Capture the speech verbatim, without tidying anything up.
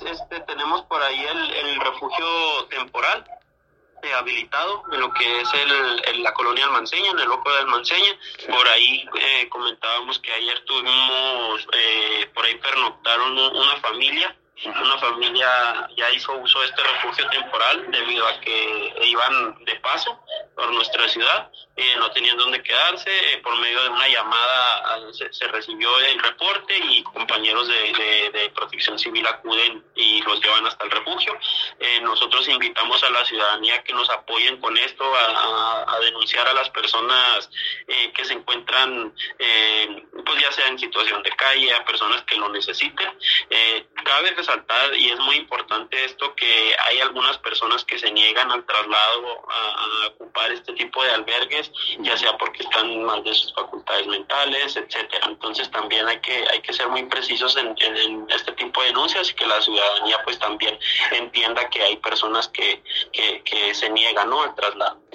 este, tenemos por ahí el, el refugio temporal eh, habilitado en lo que es el, el la colonia Almanceña, en el Ojo de Almanceña. Por ahí eh, comentábamos que ayer tuvimos, eh, por ahí pernoctaron una familia. Una familia ya hizo uso de este refugio temporal debido a que iban de paso por nuestra ciudad, eh, no tenían dónde quedarse. Eh, por medio de una llamada se, se recibió el reporte y compañeros de, de, de Protección Civil acuden y los llevan hasta el refugio. Eh, nosotros invitamos a la ciudadanía que nos apoyen con esto, a, a, a denunciar a las personas eh, que se encuentran, eh, pues ya sea en situación de calle, a personas que lo necesiten. Eh, cabe resaltar, y es muy importante esto, que hay algunas personas que se niegan al traslado a, a ocupar este tipo de albergues, ya sea porque están mal de sus facultades mentales, etcétera. Entonces también hay que hay que ser muy precisos en, en, en este tipo de denuncias, y que la ciudadanía pues también entienda que hay personas que, que, que se niegan, ¿no?, al traslado.